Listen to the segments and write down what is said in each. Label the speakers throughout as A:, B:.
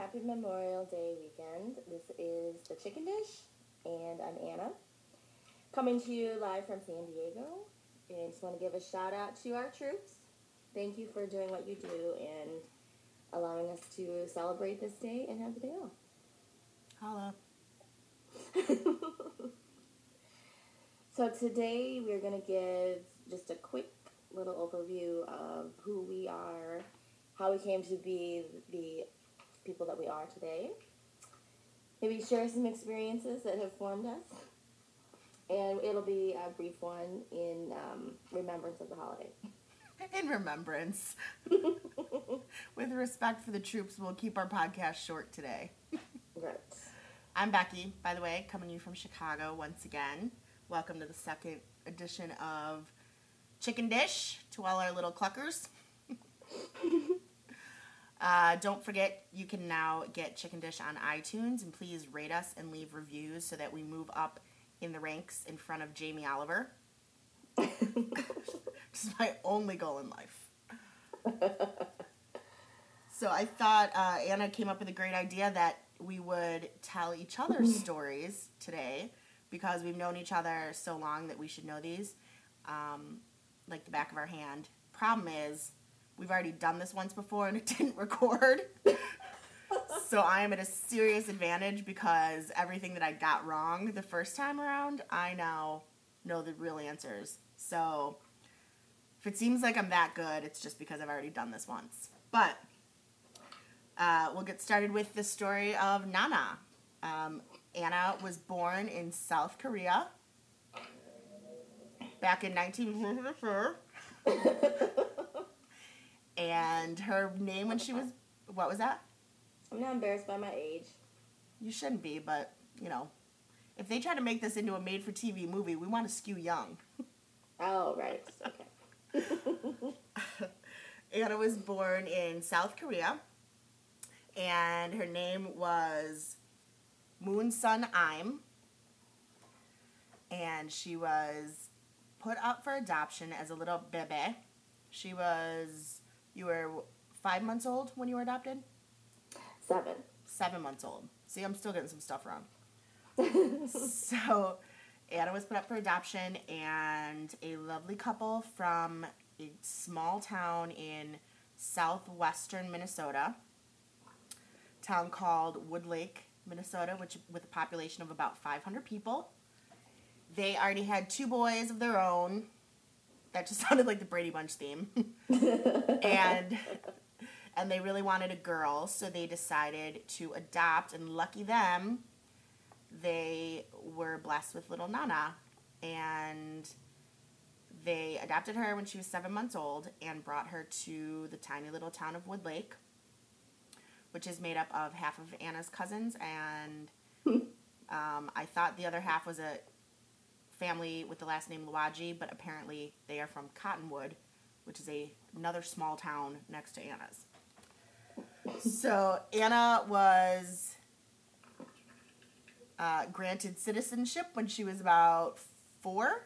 A: Happy Memorial Day weekend. This is the Chicken Dish, and I'm Anna, coming to you live from San Diego. And I just want to give a shout out to our troops. Thank you for doing what you do and allowing us to celebrate this day and have the day off.
B: Holla.
A: So today we're going to give just a quick little overview of who we are, how we came to be the people that we are today. Maybe share some experiences that have formed us. And it'll be a brief one in remembrance of the holiday.
B: In remembrance. With respect for the troops, we'll keep our podcast short today.
A: Right.
B: I'm Becky, by the way, coming to you from Chicago once again. Welcome to the second edition of Chicken Dish to all our little cluckers. Don't forget, you can now get Chicken Dish on iTunes, and please rate us and leave reviews so that we move up in the ranks in front of Jamie Oliver. Which is my only goal in life. So I thought Anna came up with a great idea that we would tell each other stories today, because we've known each other so long that we should know these like the back of our hand. Problem is, we've already done this once before and it didn't record. So I am at a serious advantage because everything that I got wrong the first time around, I now know the real answers. So if it seems like I'm that good, it's just because I've already done this once. But we'll get started with the story of Nana. Anna was born in South Korea back in 1954. And her name when she was... What was that?
A: I'm not embarrassed by my age.
B: You shouldn't be, but, you know, if they try to make this into a made-for-TV movie, we want to skew young.
A: Oh, right. Okay.
B: Anna was born in South Korea, and her name was Moon Sun Im, and she was put up for adoption as a little bebe. You were 5 months old when you were adopted?
A: 7.
B: 7 months old. See, I'm still getting some stuff wrong. So, Anna was put up for adoption, and a lovely couple from a small town in southwestern Minnesota, town called Woodlake, Minnesota, which with a population of about 500 people. They already had 2 boys of their own. That just sounded like the Brady Bunch theme. And they really wanted a girl, so they decided to adopt, and lucky them, they were blessed with little Nana. And they adopted her when she was 7 months old and brought her to the tiny little town of Woodlake, which is made up of half of Anna's cousins, and I thought the other half was a family with the last name Luwaji, but apparently they are from Cottonwood, which is another small town next to Anna's. So Anna was granted citizenship when she was about 4.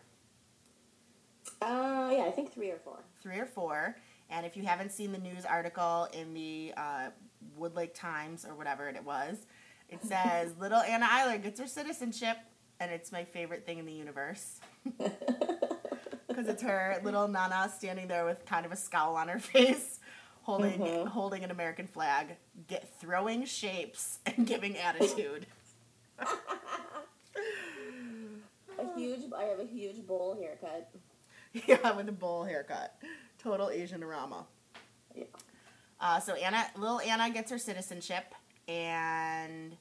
A: Yeah, I think 3 or 4.
B: 3 or 4. And if you haven't seen the news article in the Woodlake Times or whatever it was, it says, little Anna Eiler gets her citizenship. And it's my favorite thing in the universe. Because it's her little Nana standing there with kind of a scowl on her face, holding an American flag, throwing shapes, and giving attitude.
A: I have a huge bowl haircut.
B: Yeah, with a bowl haircut. Total Asian-orama.
A: Yeah.
B: So little Anna gets her citizenship and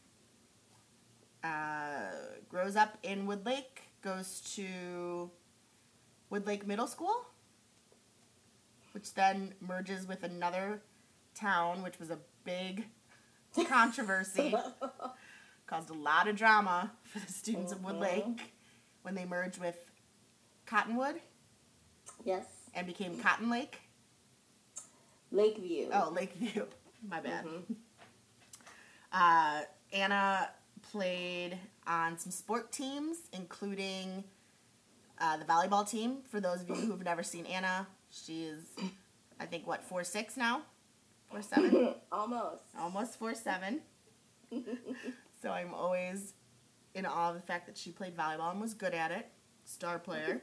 B: grows up in Woodlake, goes to Woodlake Middle School, which then merges with another town, which was a big controversy. Caused a lot of drama for the students of Woodlake when they merged with Cottonwood.
A: Yes.
B: And became Cotton Lake.
A: Lakeview.
B: Oh, Lakeview. My bad. Anna played on some sport teams, including the volleyball team. For those of you who've never seen Anna, she is, I think, 4'6" now? 4'7"?
A: Almost.
B: Almost 4'7". So I'm always in awe of the fact that she played volleyball and was good at it. Star player.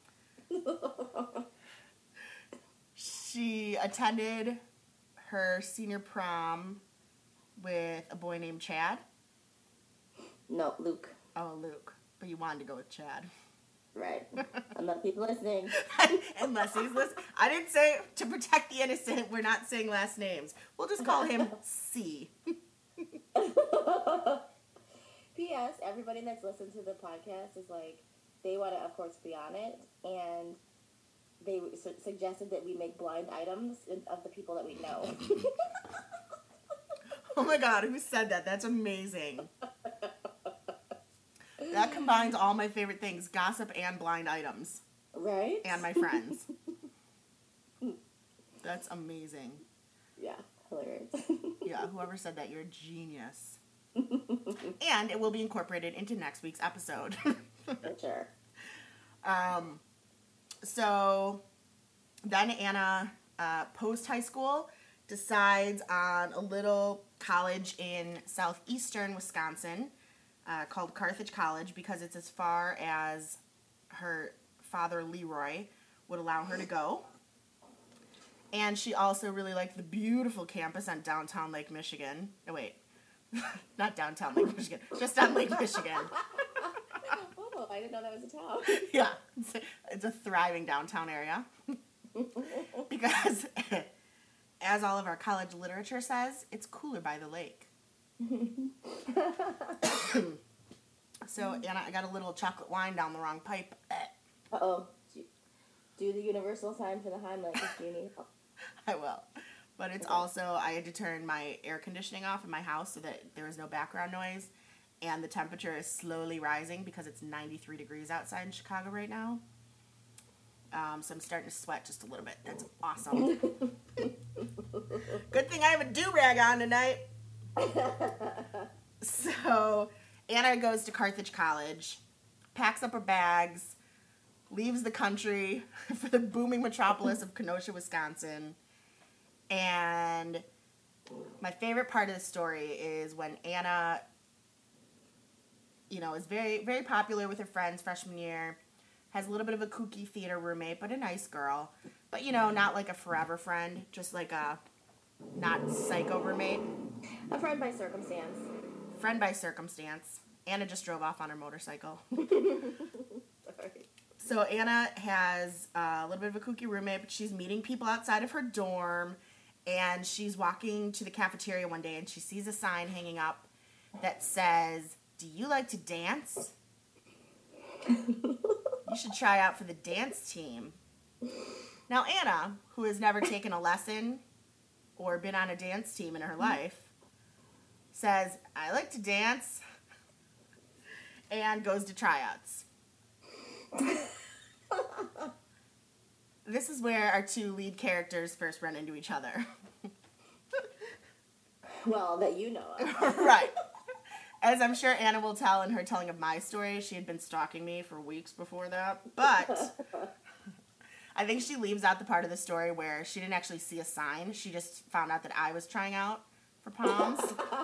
B: She attended her senior prom with a boy named Chad.
A: No, Luke.
B: Oh, Luke. But you wanted to go with Chad.
A: Right. Unless people listening.
B: Unless he's listening. I didn't say, to protect the innocent, we're not saying last names. We'll just call him C.
A: P.S. Everybody that's listened to the podcast is like, they want to, of course, be on it. And they suggested that we make blind items of the people that we know.
B: Oh my God, who said that? That's amazing. That combines all my favorite things, gossip and blind items.
A: Right?
B: And my friends. That's amazing.
A: Yeah, hilarious.
B: Yeah, whoever said that, you're a genius. And it will be incorporated into next week's episode.
A: For sure.
B: So then Anna, post-high school, decides on a little college in southeastern Wisconsin called Carthage College because it's as far as her father, Leroy, would allow her to go. And she also really liked the beautiful campus on downtown Lake Michigan. Oh, wait. Not downtown Lake Michigan. Just on Lake Michigan.
A: Oh, I didn't know that was a town.
B: Yeah. It's a thriving downtown area. Because, as all of our college literature says, it's cooler by the lake. So, Anna, I got a little chocolate wine down the wrong pipe.
A: Uh-oh. Do the universal sign for the Heimlich if you need help.
B: I will. But it's also, I had to turn my air conditioning off in my house so that there was no background noise. And the temperature is slowly rising because it's 93 degrees outside in Chicago right now. So I'm starting to sweat just a little bit. That's awesome. Good thing I have a do-rag on tonight. So Anna goes to Carthage College, packs up her bags, leaves the country for the booming metropolis of Kenosha, Wisconsin. And my favorite part of the story is when Anna, is very, very popular with her friends freshman year, has a little bit of a kooky theater roommate, but a nice girl. But, not like a forever friend, just like a not psycho roommate.
A: A friend by circumstance.
B: Friend by circumstance. Anna just drove off on her motorcycle.
A: Sorry.
B: So Anna has a little bit of a kooky roommate, but she's meeting people outside of her dorm, and she's walking to the cafeteria one day, and she sees a sign hanging up that says, "Do you like to dance? You should try out for the dance team." Now Anna, who has never taken a lesson or been on a dance team in her life, says, "I like to dance," and goes to tryouts. This is where our two lead characters first run into each other.
A: Well, that you know of.
B: Right. As I'm sure Anna will tell in her telling of my story, she had been stalking me for weeks before that. But I think she leaves out the part of the story where she didn't actually see a sign. She just found out that I was trying out for Poms.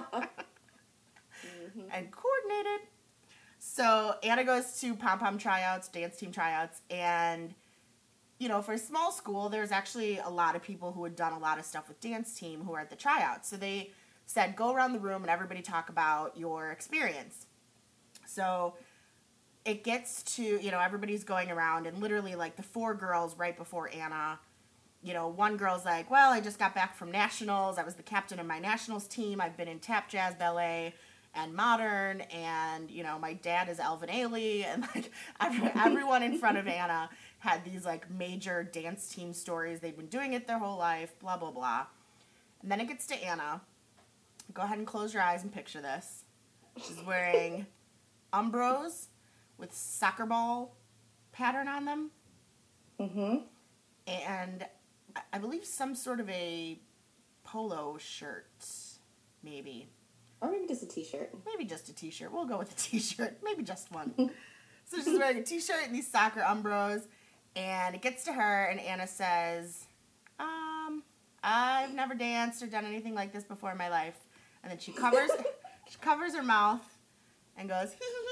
B: And coordinated. So Anna goes to pom-pom tryouts, dance team tryouts, and, for a small school, there's actually a lot of people who had done a lot of stuff with dance team who are at the tryouts. So they said, go around the room and everybody talk about your experience. So it gets to, everybody's going around, and literally, like, the four girls right before Anna, one girl's like, well, I just got back from nationals. I was the captain of my nationals team. I've been in tap, jazz, ballet, and modern, and, my dad is Alvin Ailey, and, like, everyone in front of Anna had these, like, major dance team stories. They've been doing it their whole life, blah, blah, blah. And then it gets to Anna. Go ahead and close your eyes and picture this. She's wearing Umbros with soccer ball pattern on them.
A: Mm-hmm.
B: And I believe some sort of a polo shirt, maybe.
A: Or maybe just a t-shirt.
B: Maybe just a t-shirt. We'll go with a t-shirt. Maybe just one. So she's wearing a t-shirt and these soccer Umbros. And it gets to her, and Anna says, I've never danced or done anything like this before in my life. And then she covers her mouth and goes,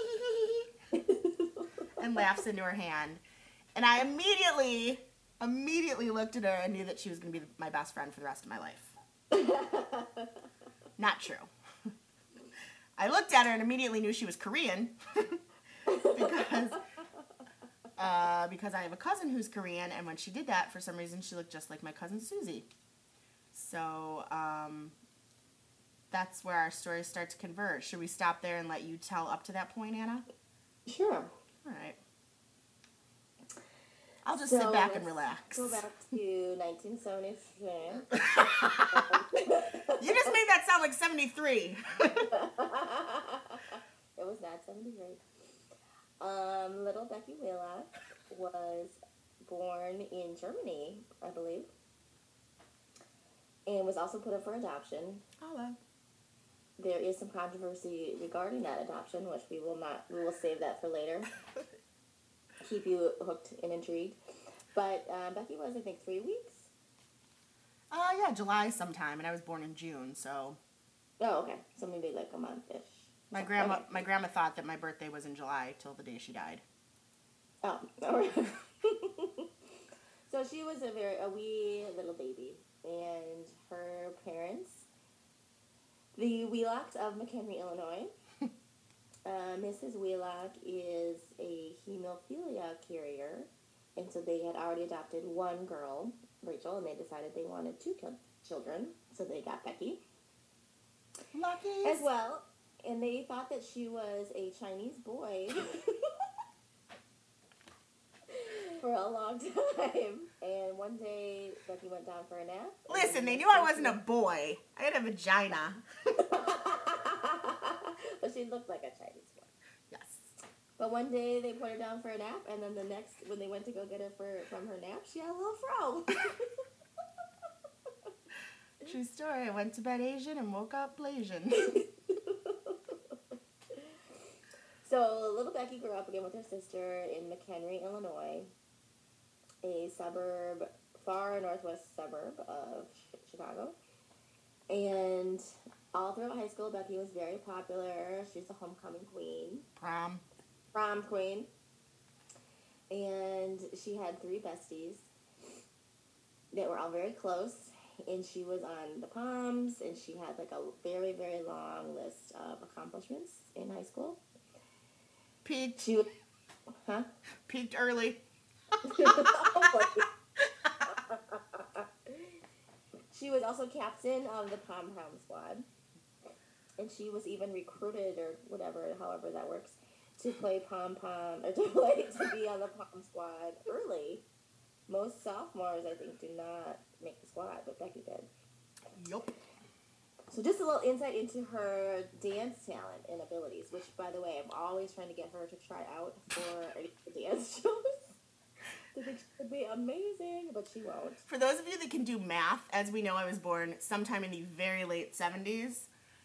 B: and laughs into her hand. And I immediately looked at her and knew that she was going to be my best friend for the rest of my life. Not true. I looked at her and immediately knew she was Korean because I have a cousin who's Korean, and when she did that, for some reason, she looked just like my cousin Susie. So, that's where our stories start to converge. Should we stop there and let you tell up to that point, Anna?
A: Sure.
B: All right. I'll just sit back and relax.
A: Go back to 1973.
B: You just made that sound like 73.
A: It was not 73. Little Becky Wheelock was born in Germany, I believe, and was also put up for adoption.
B: Hello.
A: There is some controversy regarding that adoption, which we will save that for later. Keep you hooked and intrigued. But Becky was, I think, 3 weeks.
B: Yeah, July sometime, and I was born in June, so.
A: Oh, okay. So maybe like a month-ish.
B: My grandma thought that my birthday was in July till the day she died.
A: Oh, all right. So she was a wee little baby, and her parents, the Wheelocks of McHenry, Illinois. Mrs. Wheelock is a hemophilia carrier, and so they had already adopted one girl, Rachel, and they decided they wanted two children, so they got Becky.
B: Lucky.
A: As well, and they thought that she was a Chinese boy for a long time. And one day, Becky went down for a nap.
B: Listen, they knew I wasn't a boy. I had a vagina.
A: But she looked like a Chinese boy.
B: Yes.
A: But one day they put her down for a nap, and then the next, when they went to go get her from her nap, she had a little fro.
B: True story. I went to bed Asian and woke up Blasian.
A: So little Becky grew up again with her sister in McHenry, Illinois, a suburb, far northwest suburb of Chicago. And all throughout high school, Becky was very popular. She's the homecoming queen. Prom queen. And she had 3 besties that were all very close. And she was on the Poms, and she had like a very, very long list of accomplishments in high school.
B: Peaked.
A: Huh?
B: Peaked early.
A: She was also captain of the pom squad, and she was even recruited or whatever, however that works, to play pom or to be on the pom squad early. Most sophomores, I think, do not make the squad, but Becky did.
B: Yup.
A: So just a little insight into her dance talent and abilities, which, by the way, I'm always trying to get her to try out for dance shows. I think she would be amazing, but she won't.
B: For those of you that can do math, as we know, I was born sometime in the very late 70s.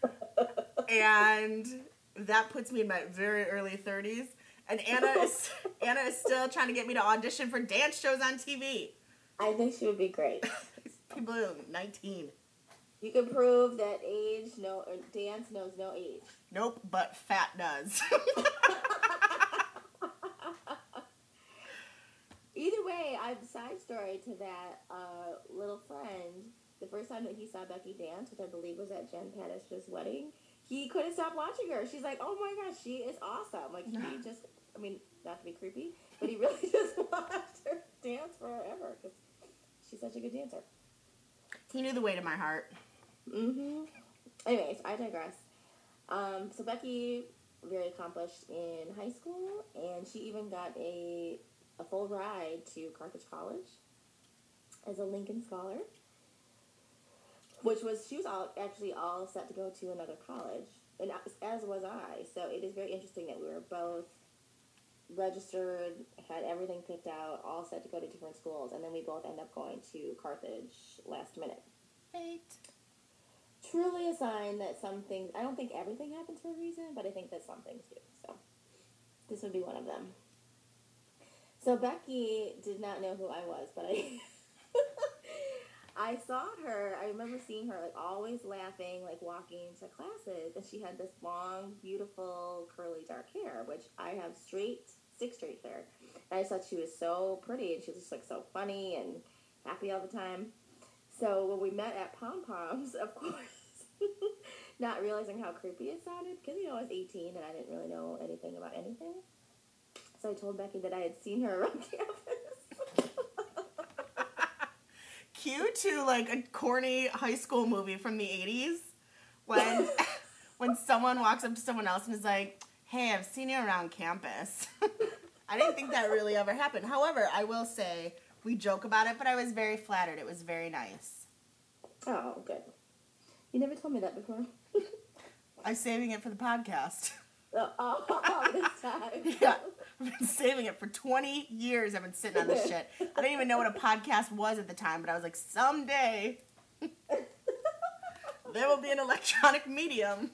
B: And that puts me in my very early 30s. And Anna is still trying to get me to audition for dance shows on TV.
A: I think she would be great.
B: People are 19.
A: You can prove that dance knows no age.
B: Nope, but fat does.
A: Either way, I have a side story to that little friend. The first time that he saw Becky dance, which I believe was at Jen Paddish's wedding, he couldn't stop watching her. She's like, oh my gosh, she is awesome. Like, he just, I mean, not to be creepy, but he really just watched her dance forever because she's such a good dancer.
B: He knew the way to my heart.
A: Mm-hmm. Anyways, I digress. So Becky, very accomplished in high school, and she even got a full ride to Carthage College as a Lincoln Scholar, she was all set to go to another college, and as was I. So it is very interesting that we were both registered, had everything picked out, all set to go to different schools, and then we both end up going to Carthage last minute.
B: Fate.
A: Truly a sign that some things, I don't think everything happens for a reason, but I think that some things do. So this would be one of them. So Becky did not know who I was, but I saw her. I remember seeing her like always laughing, like walking to classes, and she had this long, beautiful, curly, dark hair, which I have stick straight hair. And I just thought she was so pretty, and she was just like so funny and happy all the time. So when we met at Pom Poms, of course, not realizing how creepy it sounded, because I was 18 and I didn't really know anything about anything. So I told Becky that I had seen her around campus.
B: Cue to like a corny high school movie from the 80s when when someone walks up to someone else and is like, "Hey, I've seen you around campus." I didn't think that really ever happened. However, I will say we joke about it, but I was very flattered. It was very nice.
A: Oh, good. You never told me that before.
B: I'm saving it for the podcast.
A: All this time.
B: Yeah. I've been saving it for 20 years. I've been sitting on this shit. I didn't even know what a podcast was at the time, but I was like, someday there will be an electronic medium.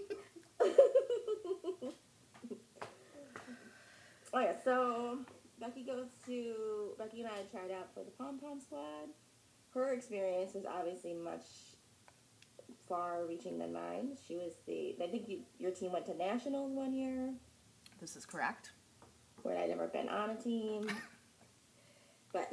A: Oh yeah, so Becky and I tried out for the Pom Pom Squad. Her experience was obviously much far-reaching than mine. She was I think your team went to nationals one year.
B: This is correct.
A: Where I'd never been on a team. But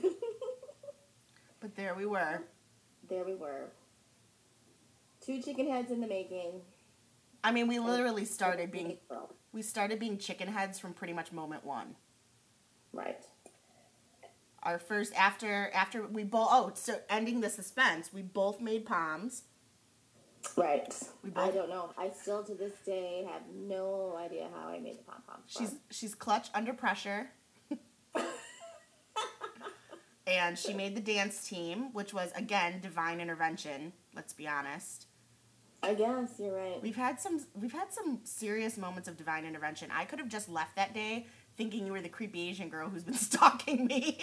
B: but there we were.
A: There we were. 2 chicken heads in the making.
B: I mean, we literally started being chicken heads from pretty much moment one. Right. Our first after we both so ending the suspense, we both made poms.
A: Right. I don't know. I still to this day have no idea how I made the pom poms.
B: She's clutch under pressure. And she made the dance team, which was again divine intervention, let's be honest.
A: I guess you're right.
B: We've had some serious moments of divine intervention. I could have just left that day thinking you were the creepy Asian girl who's been stalking me.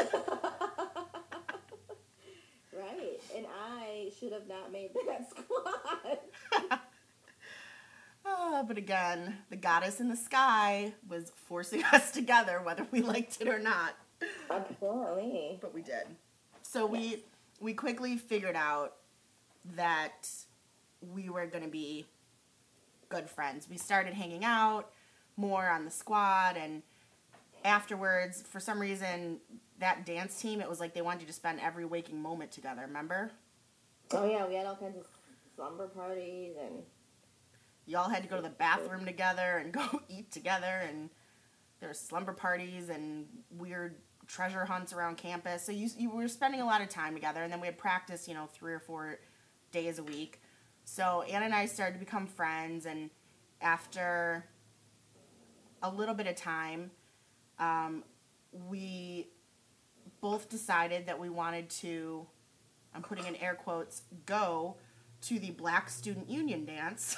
A: Right. And I should have not made that squad.
B: But again, the goddess in the sky was forcing us together whether we liked it or not.
A: Apparently.
B: But we did. So yes. we quickly figured out that we were going to be good friends. We started hanging out more on the squad, and afterwards, for some reason, that dance team, it was like they wanted you to spend every waking moment together, remember?
A: Oh yeah, we had all kinds of slumber parties, and
B: y'all had to go to the bathroom together and go eat together, and there were slumber parties and weird treasure hunts around campus. So you were spending a lot of time together, and then we had practice, 3 or 4 days a week. So Anna and I started to become friends, and after a little bit of time, we both decided that we wanted to, I'm putting in air quotes, go to the Black Student Union dance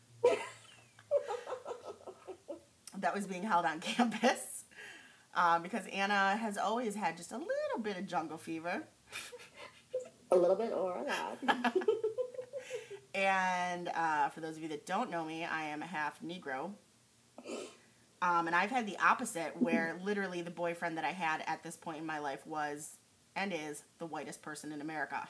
B: that was being held on campus, because Anna has always had just a little bit of jungle fever.
A: A little bit or a lot.
B: And for those of you that don't know me, I am a half Negro. And I've had the opposite, where literally the boyfriend that I had at this point in my life was and is the whitest person in America.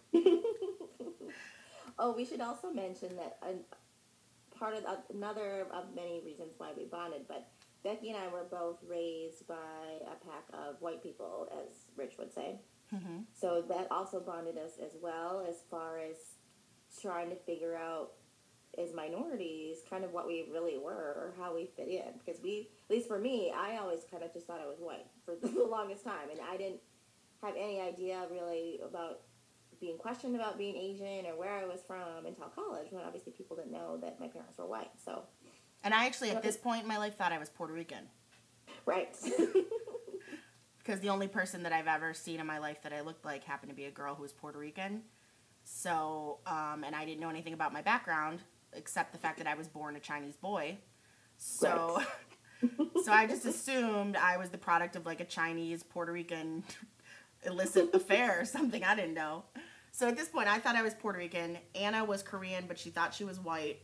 A: Oh, we should also mention that another of many reasons why we bonded, but Becky and I were both raised by a pack of white people, as Rich would say. Mm-hmm. So that also bonded us as well, as far as trying to figure out as minorities kind of what we really were or how we fit in. Because at least for me, I always kind of just thought I was white for the longest time, and I didn't have any idea really about being questioned about being Asian or where I was from until college, when obviously people didn't know that my parents were white. So,
B: and I actually at this point in my life thought I was Puerto Rican.
A: Right.
B: Because the only person that I've ever seen in my life that I looked like happened to be a girl who was Puerto Rican. So, and I didn't know anything about my background except the fact that I was born a Chinese boy. So, right. So I just assumed I was the product of like a Chinese Puerto Rican illicit affair or something. I didn't know. So at this point, I thought I was Puerto Rican. Anna was Korean, but she thought she was white.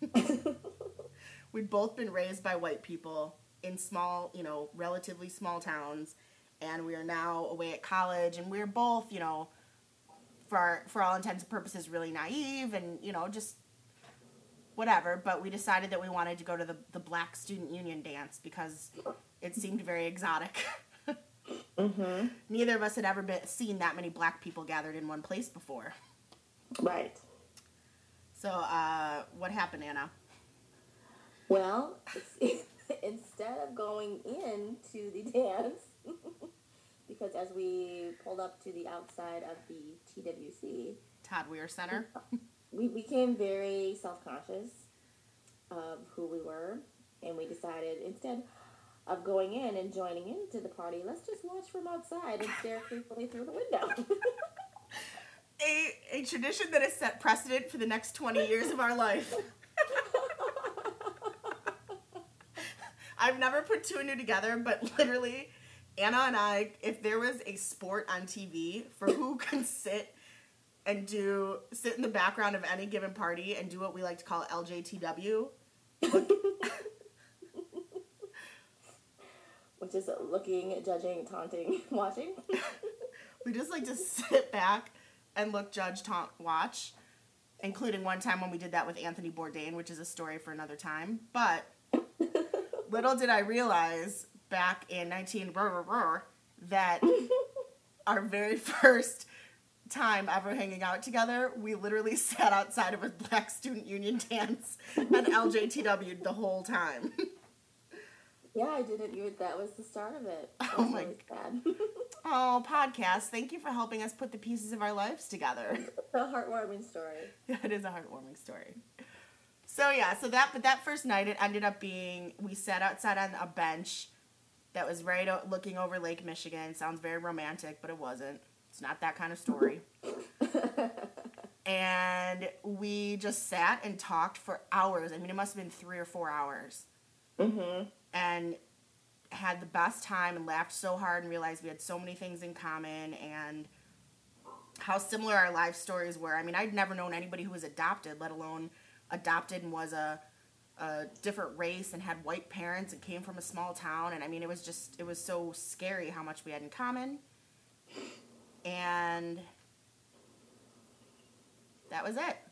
B: We'd both been raised by white people in small, relatively small towns. And we are now away at college, and we're both, for all intents and purposes, really naive and, you know, just whatever. But we decided that we wanted to go to the Black Student Union dance because it seemed very exotic.
A: Mm-hmm.
B: Neither of us had ever seen that many black people gathered in one place before.
A: Right.
B: So, what happened, Anna?
A: Well, instead of going into the dance, because as we pulled up to the outside of the TWC,
B: Todd Weir Center,
A: we became very self-conscious of who we were, and we decided instead of going in and joining into the party, let's just watch from outside and stare creepily through the window.
B: a tradition that has set precedent for the next 20 years of our life. I've never put two and two together, but literally, Anna and I, if there was a sport on TV for who can sit in the background of any given party and do what we like to call LJTW,
A: which is looking, judging, taunting, watching.
B: We just like to sit back and look, judge, taunt, watch, including one time when we did that with Anthony Bourdain, which is a story for another time. But little did I realize back in that our very first time ever hanging out together, we literally sat outside of a Black Student Union dance and LJTW'd the whole time.
A: Yeah, I didn't. That was the start of it.
B: Oh my
A: really sad.
B: Oh, podcast! Thank you for helping us put the pieces of our lives together.
A: It's a heartwarming story.
B: Yeah, it is a heartwarming story. So yeah, that first night it ended up being we sat outside on a bench that was looking over Lake Michigan. Sounds very romantic, but it wasn't. It's not that kind of story. And we just sat and talked for hours. I mean, it must have been 3 or 4 hours.
A: Mm-hmm.
B: And had the best time and laughed so hard and realized we had so many things in common and how similar our life stories were. I mean, I'd never known anybody who was adopted, let alone adopted and was a different race and had white parents and came from a small town. And I mean, it was so scary how much we had in common. And that was it.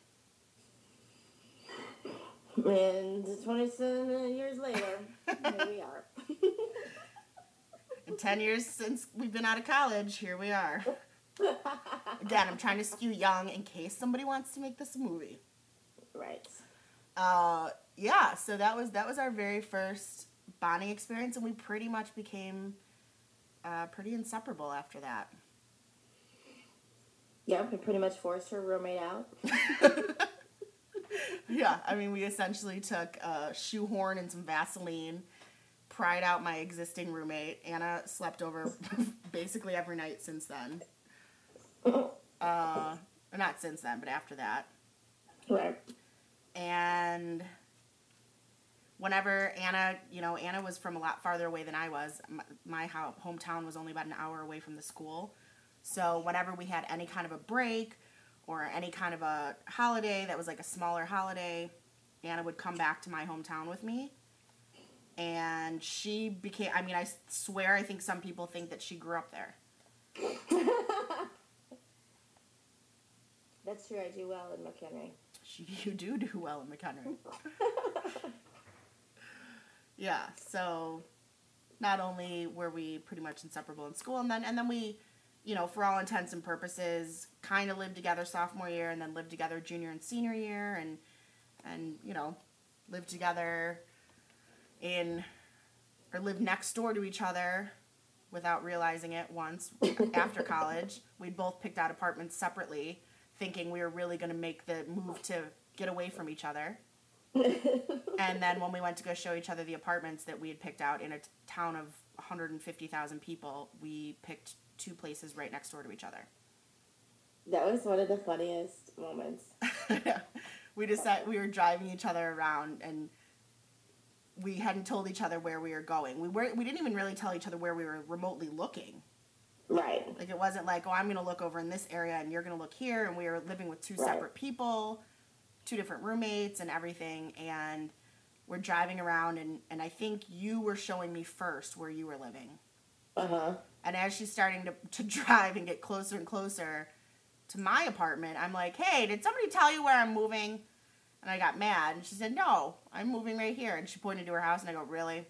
A: And 27 years later, here we are.
B: And 10 years since we've been out of college, here we are. Again, I'm trying to skew young in case somebody wants to make this a movie.
A: Right.
B: Yeah, so that was our very first bonding experience, and we pretty much became pretty inseparable after that.
A: Yeah, we pretty much forced her roommate out.
B: Yeah, I mean, we essentially took a shoehorn and some Vaseline, pried out my existing roommate. Anna slept over basically every night since then. Not since then, but after that.
A: Right.
B: And whenever Anna was from a lot farther away than I was. My hometown was only about an hour away from the school. So whenever we had any kind of a break or any kind of a holiday that was like a smaller holiday, Anna would come back to my hometown with me. And she became, I mean, I swear I think some people think that she grew up there.
A: That's true, I do well in McHenry.
B: You do well in McHenry. Yeah, so not only were we pretty much inseparable in school, and then we, you know, for all intents and purposes, kind of lived together sophomore year, and then lived together junior and senior year, and you know, lived together lived next door to each other without realizing it once after college. We'd both picked out apartments separately, thinking we were really going to make the move to get away from each other. And then when we went to go show each other the apartments that we had picked out in a town of 150,000 people, we picked two places right next door to each other.
A: That was one of the funniest moments.
B: We were driving each other around, and we hadn't told each other where we were going. We didn't even really tell each other where we were remotely looking.
A: Right.
B: Like, it wasn't like, oh, I'm going to look over in this area and you're going to look here, and we were living with two separate people, two different roommates and everything, and we're driving around, and I think you were showing me first where you were living.
A: Uh-huh.
B: And as she's starting to drive and get closer and closer to my apartment, I'm like, hey, did somebody tell you where I'm moving? And I got mad. And she said, no, I'm moving right here. And she pointed to her house, and I go, really?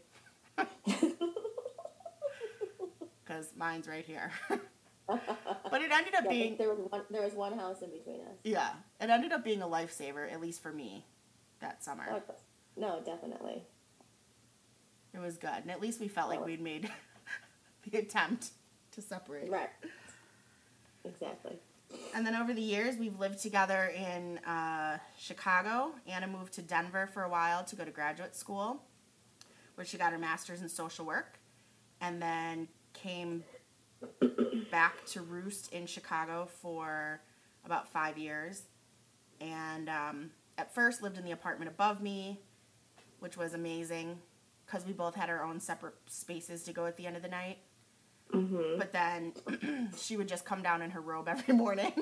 B: Because mine's right here. But it ended up being...
A: There was one house in between us.
B: Yeah. It ended up being a lifesaver, at least for me, that summer.
A: Oh, no, definitely.
B: It was good. And at least we felt like we'd made the attempt to separate.
A: Right. Exactly.
B: And then over the years, we've lived together in Chicago. Anna moved to Denver for a while to go to graduate school, where she got her master's in social work, and then came back to roost in Chicago for about 5 years. And at first lived in the apartment above me, which was amazing because we both had our own separate spaces to go at the end of the night.
A: Mm-hmm.
B: But then she would just come down in her robe every morning.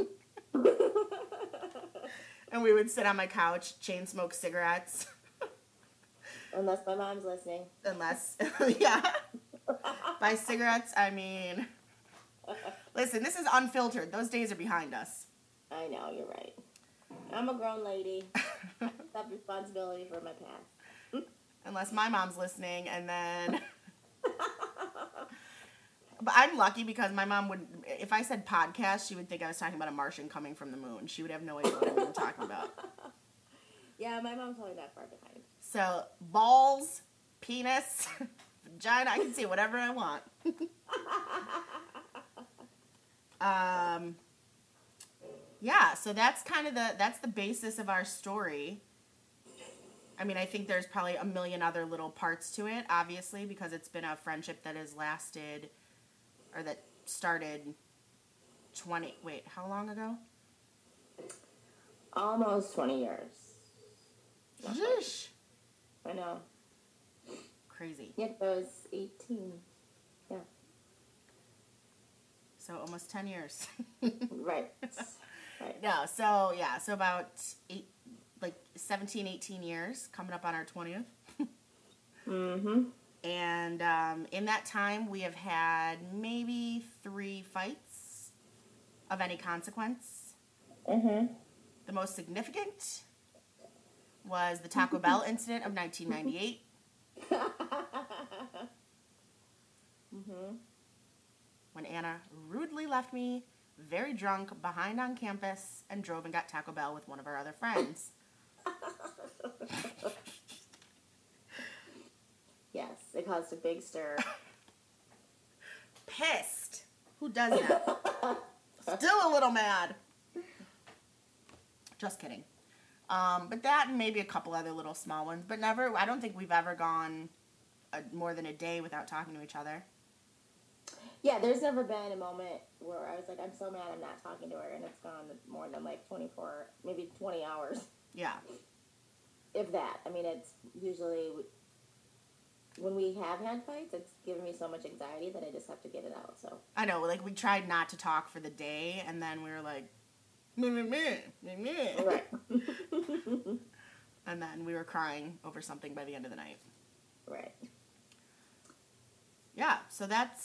B: And we would sit on my couch, chain smoke cigarettes.
A: Unless my mom's listening.
B: Yeah. By cigarettes, I mean... Listen, this is unfiltered. Those days are behind us.
A: I know, you're right. I'm a grown lady. I have responsibility for my past.
B: Unless my mom's listening, and then... But I'm lucky because my mom would, if I said podcast, she would think I was talking about a Martian coming from the moon. She would have no idea what I'm talking about.
A: Yeah, my mom's only that far behind.
B: So, balls, penis, vagina, I can say whatever I want. Yeah, so that's kind of that's the basis of our story. I mean, I think there's probably a million other little parts to it, obviously, because it's been a friendship that has lasted... Or that started how long ago?
A: Almost 20 years.
B: Yeesh.
A: I know.
B: Crazy.
A: Yeah, I was 18. Yeah.
B: So almost 10 years.
A: Right. Right.
B: No, so about 17, 18 years, coming up on our 20th.
A: Mm-hmm.
B: And in that time, we have had maybe 3 fights of any consequence.
A: Mm-hmm.
B: The most significant was the Taco Bell incident of 1998.
A: Mm-hmm.
B: When Anna rudely left me, very drunk, behind on campus, and drove and got Taco Bell with one of our other friends.
A: Yes, it caused a big stir.
B: Pissed. Who does that? Still a little mad. Just kidding. But that and maybe a couple other little small ones. But never, I don't think we've ever gone more than a day without talking to each other.
A: Yeah, there's never been a moment where I was like, I'm so mad I'm not talking to her, and it's gone more than 24, maybe 20 hours.
B: Yeah.
A: If that. I mean, it's usually... When we have had fights, it's given me so much anxiety that I just have to get it out, so.
B: I know, we tried not to talk for the day, and then we were like, meh.
A: Right.
B: And then we were crying over something by the end of the night.
A: Right.
B: Yeah, so that's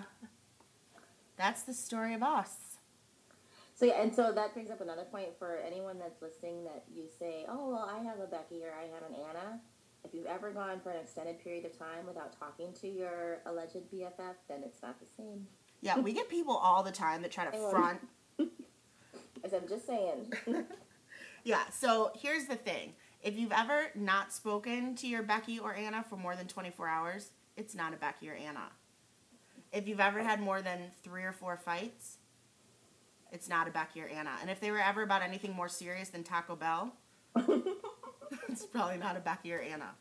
B: the story of us.
A: So yeah, and so that brings up another point for anyone that's listening that you say, oh, well, I have a Becky or I have an Anna. If you've ever gone for an extended period of time without talking to your alleged BFF, then it's not the same.
B: Yeah, we get people all the time that try to front.
A: As I'm just saying.
B: Yeah, so here's the thing. If you've ever not spoken to your Becky or Anna for more than 24 hours, it's not a Becky or Anna. If you've ever had more than 3 or 4 fights, it's not a Becky or Anna. And if they were ever about anything more serious than Taco Bell... It's probably not a Becky or Anna.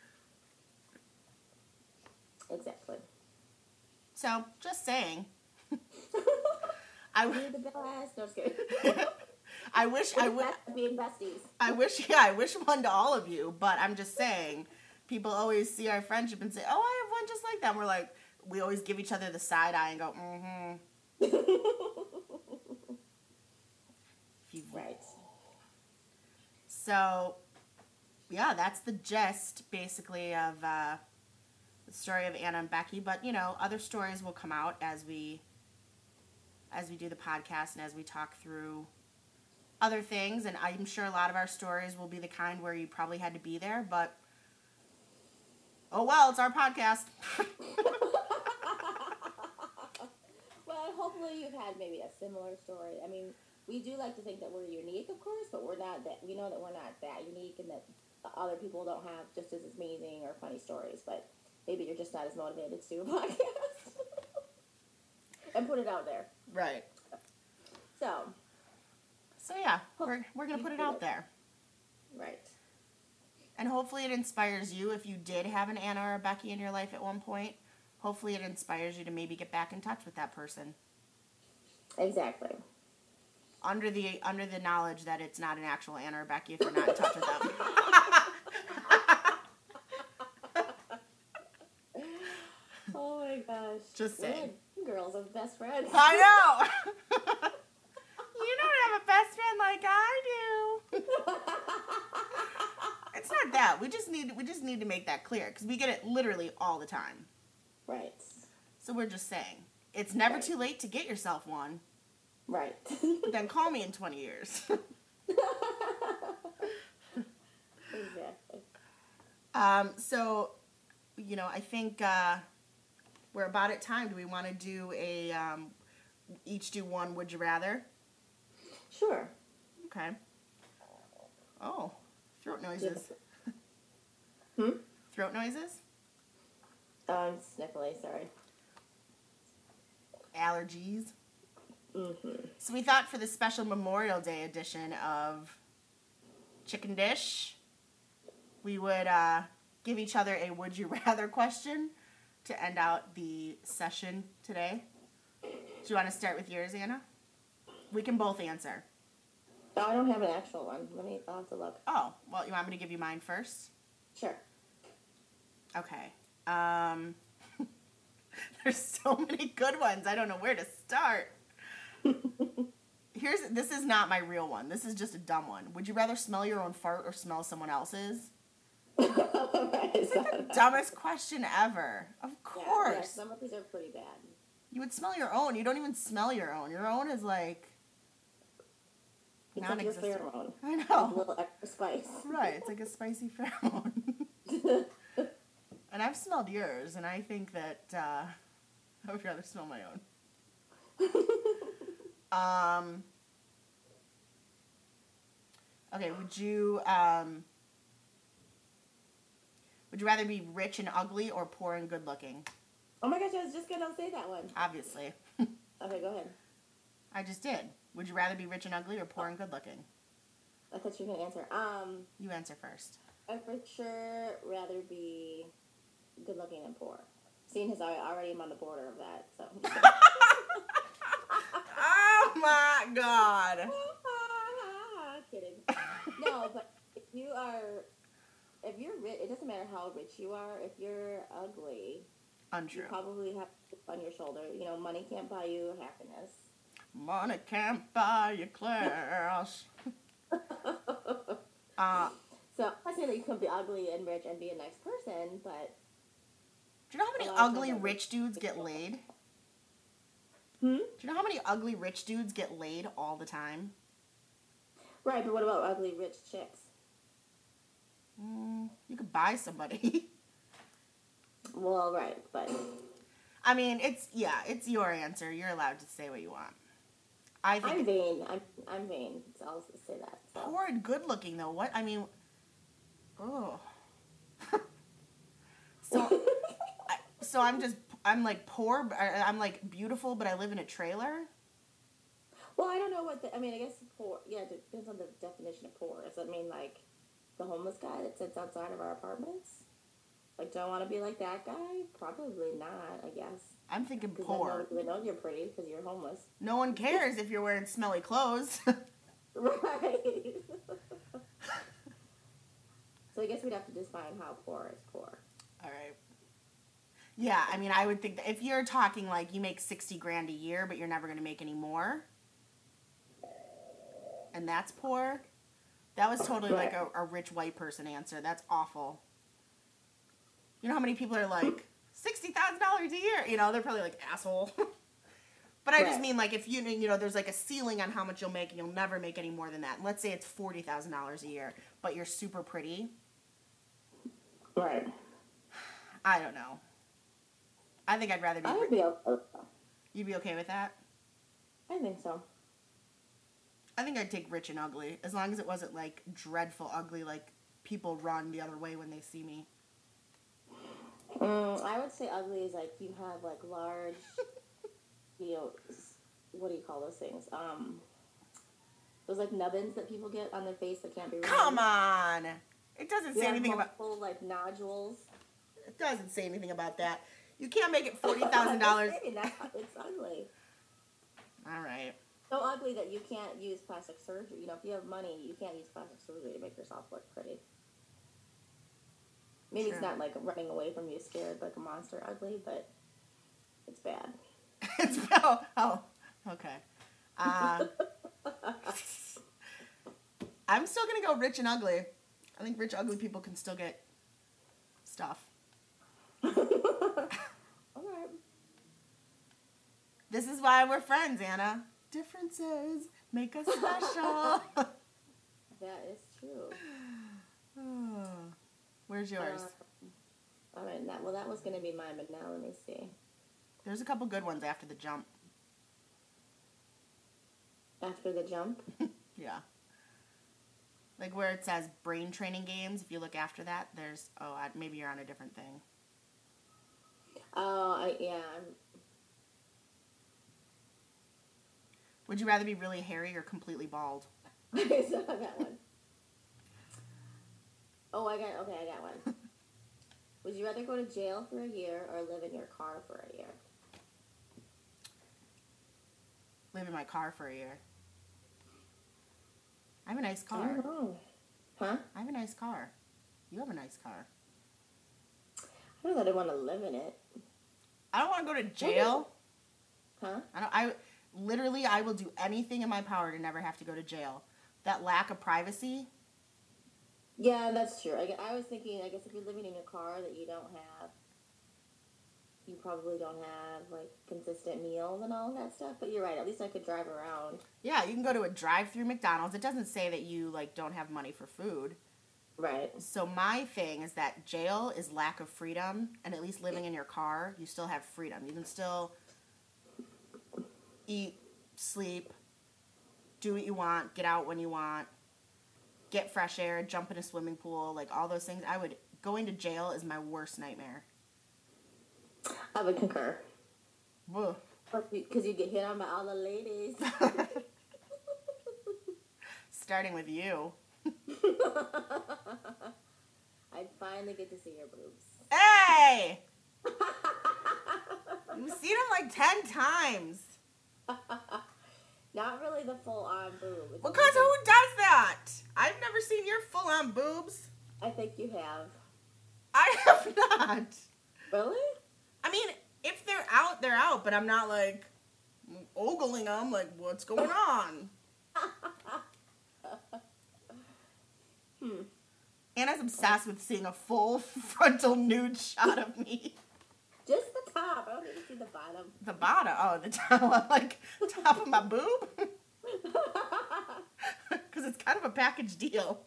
A: Exactly.
B: So, just saying.
A: You're the best. No, just kidding.
B: I wish
A: being besties.
B: I wish one to all of you, but I'm just saying, people always see our friendship and say, oh, I have one just like that. And we're like, we always give each other the side eye and go,
A: Right.
B: So, yeah, that's the gist, basically, of the story of Anna and Becky. But, other stories will come out as we as we do the podcast and as we talk through other things. And I'm sure a lot of our stories will be the kind where you probably had to be there, but oh well, it's our podcast.
A: Well, hopefully you've had maybe a similar story. I mean, we do like to think that we're unique, of course, but we're not that. We know that we're not that unique, and that other people don't have just as amazing or funny stories. But maybe you're just not as motivated to do a podcast and put it out there.
B: Right. So yeah, we're gonna put it out there.
A: Right.
B: And hopefully it inspires you if you did have an Anna or a Becky in your life at one point. Hopefully it inspires you to maybe get back in touch with that person.
A: Exactly.
B: Under the knowledge that it's not an actual Anna or Becky if you're not in touch with them.
A: Oh my gosh.
B: Just saying.
A: We're like girls of best friends.
B: I know. You don't have a best friend like I do. It's not that. We just need to make that clear because we get it literally all the time.
A: Right.
B: So we're just saying it's never too late to get yourself one.
A: Right.
B: Then call me in 20 years.
A: Exactly.
B: So, I think we're about at time. Do we want to do each do one would you rather?
A: Sure.
B: Okay. Oh, throat noises. Throat noises?
A: I'm sniffly, sorry.
B: Allergies.
A: Mm-hmm.
B: So we thought for the special Memorial Day edition of Chicken Dish, we would give each other a would you rather question to end out the session today. Do you want to start with yours, Anna? We can both answer.
A: Oh, I don't have an actual one. I'll have to look.
B: Oh, well, you want me to give you mine first?
A: Sure.
B: Okay. There's so many good ones. I don't know where to start. This is not my real one. This is just a dumb one. Would you rather smell your own fart or smell someone else's? It's like the dumbest question ever. Of course.
A: Yeah, some of these are pretty bad.
B: You would smell your own. You don't even smell your own. Your own is like
A: it's like your
B: non-existent.
A: pheromone.
B: I know.
A: A little extra spice.
B: Right. It's like a spicy pheromone. And I've smelled yours, and I think that I would rather smell my own. Okay, would you rather be rich and ugly or poor and good looking?
A: Oh my gosh, I was just gonna say that one.
B: Obviously.
A: Okay, go ahead.
B: I just did. Would you rather be rich and ugly or poor and good looking?
A: I thought you were gonna answer.
B: You answer first.
A: I'd for sure rather be good looking and poor. Seeing as I already am on the border of that, so.
B: Oh my God.
A: Kidding. No, but if you're rich, it doesn't matter how rich you are. If you're ugly,
B: Untrue.
A: you probably have a chip on your shoulder. Money can't buy you happiness.
B: Money can't buy you class.
A: So I say that you could be ugly and rich and be a nice person, but
B: do you know how many ugly rich dudes get laid? Do you know how many ugly rich dudes get laid all the time?
A: Right, but what about ugly rich chicks?
B: You could buy somebody.
A: Well, right, but
B: I mean, it's your answer. You're allowed to say what you want. I think
A: I'm vain. I'm vain. So I'll say that. So.
B: Poor and good looking though. What I mean, oh. So I'm like poor. I'm like beautiful, but I live in a trailer.
A: Well, I don't know I guess poor. Yeah, it depends on the definition of poor. Does that mean like the homeless guy that sits outside of our apartments? Like, do I want to be like that guy? Probably not, I guess.
B: I'm thinking
A: poor.
B: poor.
A: They know you're pretty because you're homeless.
B: No one cares if you're wearing smelly clothes.
A: Right. So I guess we'd have to define how poor is poor.
B: All right. Yeah, I mean, I would think that if you're talking like you make $60,000 a year, but you're never going to make any more, and that's poor, that was totally like a rich white person answer. That's awful. You know how many people are like, $60,000 a year? They're probably like, asshole. But I just
A: Right.
B: mean, like, if there's like a ceiling on how much you'll make, and you'll never make any more than that. And let's say it's $40,000 a year, but you're super pretty.
A: Right.
B: I don't know. I think I'd rather be.
A: I would be okay.
B: You'd be okay with that?
A: I think so.
B: I think I'd take rich and ugly, as long as it wasn't like dreadful ugly, like people run the other way when they see me.
A: I would say ugly is like you have like large, what do you call those things? Those like nubbins that people get on their face that can't be removed.
B: Come on! It doesn't say anything about.
A: Multiple, like nodules.
B: It doesn't say anything about that. You can't make it $40,000.
A: It's ugly.
B: All right.
A: So ugly that you can't use plastic surgery. If you have money, you can't use plastic surgery to make yourself look pretty. Maybe It's not like running away from you scared like a monster ugly, but it's bad.
B: Okay. I'm still going to go rich and ugly. I think rich, ugly people can still get stuff.
A: Alright.
B: This is why we're friends, Anna. Differences make us special.
A: That is true.
B: Where's yours?
A: Alright, that was going to be mine, but now let me see.
B: There's a couple good ones after the jump.
A: After the jump?
B: Yeah. Like where it says brain training games, if you look after that, there's, maybe you're on a different thing.
A: Yeah.
B: Would you rather be really hairy or completely bald?
A: I saw that one. I got one. Would you rather go to jail for a year or live in your car for a year?
B: Live in my car for a year. I have a nice car.
A: I don't know. Huh?
B: I have a nice car. You have a nice car.
A: I don't know that I want to live in it.
B: I don't want to go to jail.
A: Huh?
B: I will do anything in my power to never have to go to jail. That lack of privacy.
A: Yeah, that's true. I was thinking, I guess if you're living in your car that you probably don't have, like, consistent meals and all of that stuff. But you're right. At least I could drive around.
B: Yeah, you can go to a drive-through McDonald's. It doesn't say that you, like, don't have money for food.
A: Right.
B: So my thing is that jail is lack of freedom, and at least living in your car, you still have freedom. You can still eat, sleep, do what you want, get out when you want, get fresh air, jump in a swimming pool, like all those things. Going to jail is my worst nightmare.
A: I would concur.
B: Whoa.
A: Because you get hit on by all the ladies.
B: Starting with you.
A: I'd finally get to see your boobs.
B: Hey! You've seen them like 10 times.
A: Not really the full-on boob.
B: Because who does that? I've never seen your full-on boobs.
A: I think you have.
B: I have not.
A: Really?
B: I mean, if they're out, they're out, but I'm not like ogling them, like, what's going on? Anna's obsessed with seeing a full frontal nude shot of me.
A: Just the top. I don't need to see the bottom.
B: The bottom? Oh, the top, like, top of my boob? Because it's kind of a package deal.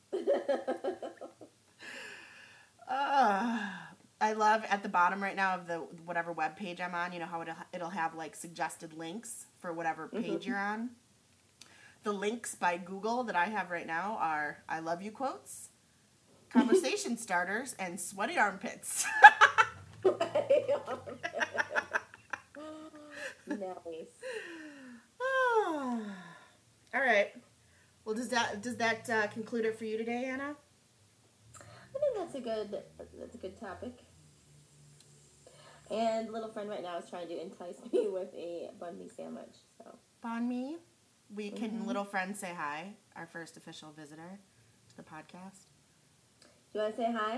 B: I love at the bottom right now of the whatever web page I'm on, you know how it'll have like suggested links for whatever page you're on. The links by Google that I have right now are I love you quotes, conversation starters, and sweaty armpits.
A: Nice.
B: All right. Well, does that conclude it for you today, Anna?
A: I think that's a good topic. And little friend right now is trying to entice me with a banh mi sandwich. So
B: Banh mi. We can little friend say hi, our first official visitor to the podcast.
A: Do you want to say hi?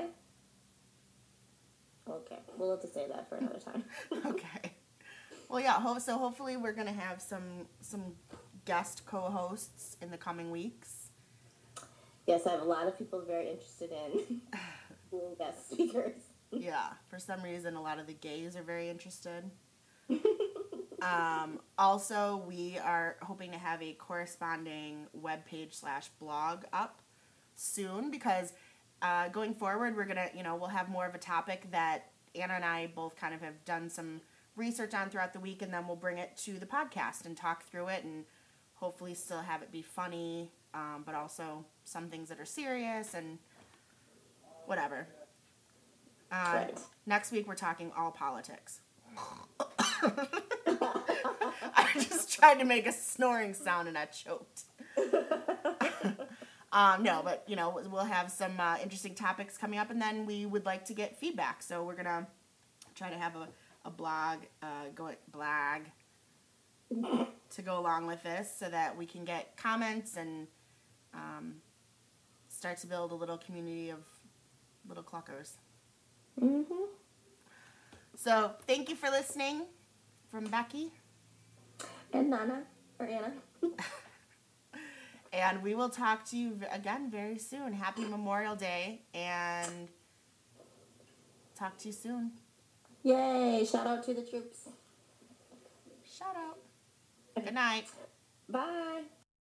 A: Okay, we'll have to say that for another time.
B: Okay. Well, yeah. So hopefully we're gonna have some guest co-hosts in the coming weeks.
A: Yes, I have a lot of people very interested in being guest speakers.
B: Yeah. For some reason, a lot of the gays are very interested. Also, we are hoping to have a corresponding webpage/blog up soon because going forward, we're going to, we'll have more of a topic that Anna and I both kind of have done some research on throughout the week, and then we'll bring it to the podcast and talk through it and hopefully still have it be funny, but also some things that are serious and whatever.
A: Right.
B: Next week, we're talking all politics. I just tried to make a snoring sound and I choked. No, but, we'll have some interesting topics coming up, and then we would like to get feedback. So we're going to try to have a blog to go along with this so that we can get comments and start to build a little community of little cluckers.
A: Mm-hmm.
B: So thank you for listening from Becky.
A: And Nana, or Anna.
B: And we will talk to you again very soon. Happy Memorial Day, and talk to you soon.
A: Yay! Shout out to the troops.
B: Shout out. Good night.
A: Bye.